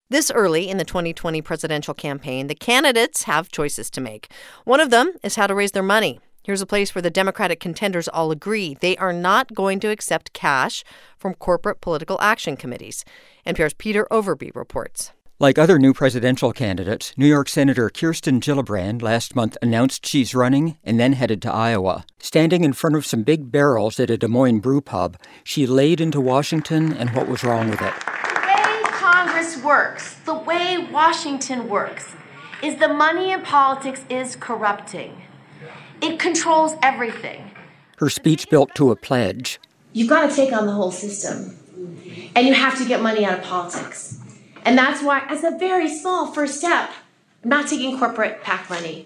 This early in the 2020 presidential campaign, the candidates have choices to make. One of them is how to raise their money. Here's a place where the Democratic contenders all agree they are not going to accept cash from corporate political action committees. NPR's Peter Overby reports. Like other new presidential candidates, New York Senator Kirsten Gillibrand last month announced she's running and then headed to Iowa. Standing in front of some big barrels at a Des Moines brew pub, she laid into Washington and what was wrong with it. Congress works, the way Washington works, is the money in politics is corrupting. It controls everything. Her speech built to a pledge. You've got to take on the whole system, and you have to get money out of politics. And that's why, as a very small first step, I'm not taking corporate PAC money.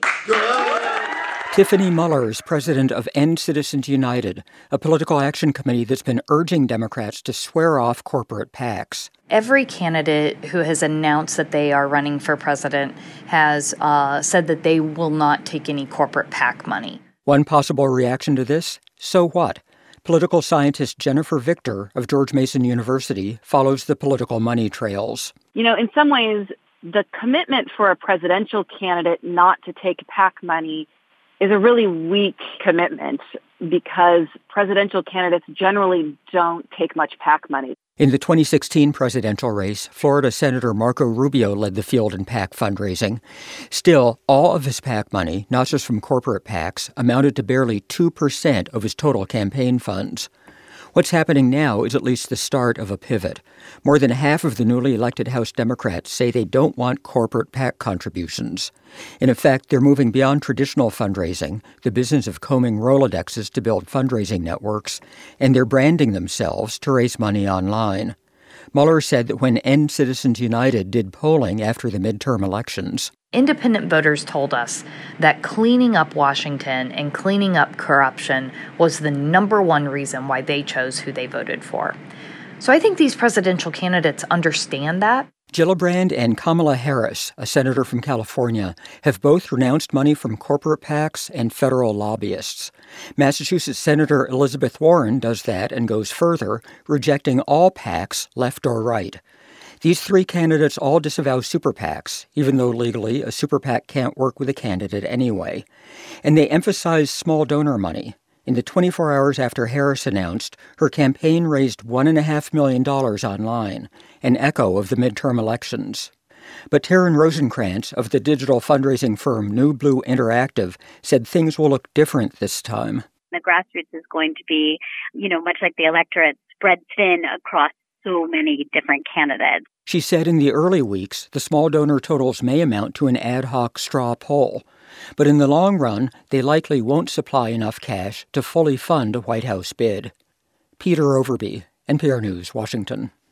Tiffany Muller is president of End Citizens United, a political action committee that's been urging Democrats to swear off corporate PACs. Every candidate who has announced that they are running for president has said that they will not take any corporate PAC money. One possible reaction to this? So what? Political scientist Jennifer Victor of George Mason University follows the political money trails. You know, in some ways, the commitment for a presidential candidate not to take PAC money is a really weak commitment because presidential candidates generally don't take much PAC money. In the 2016 presidential race, Florida Senator Marco Rubio led the field in PAC fundraising. Still, all of his PAC money, not just from corporate PACs, amounted to barely 2% of his total campaign funds. What's happening now is at least the start of a pivot. More than half of the newly elected House Democrats say they don't want corporate PAC contributions. In effect, they're moving beyond traditional fundraising, the business of combing Rolodexes to build fundraising networks, and they're branding themselves to raise money online. Mueller said that when End Citizens United did polling after the midterm elections, independent voters told us that cleaning up Washington and cleaning up corruption was the number one reason why they chose who they voted for. So I think these presidential candidates understand that. Gillibrand and Kamala Harris, a senator from California, have both renounced money from corporate PACs and federal lobbyists. Massachusetts Senator Elizabeth Warren does that and goes further, rejecting all PACs, left or right. These three candidates all disavow super PACs, even though legally a super PAC can't work with a candidate anyway. And they emphasize small donor money. In the 24 hours after Harris announced, her campaign raised $1.5 million online, an echo of the midterm elections. But Taryn Rosenkrantz of the digital fundraising firm New Blue Interactive said things will look different this time. The grassroots is going to be, much like the electorate, spread thin across so many different candidates. She said in the early weeks, the small donor totals may amount to an ad hoc straw poll. But in the long run, they likely won't supply enough cash to fully fund a White House bid. Peter Overby, NPR News, Washington.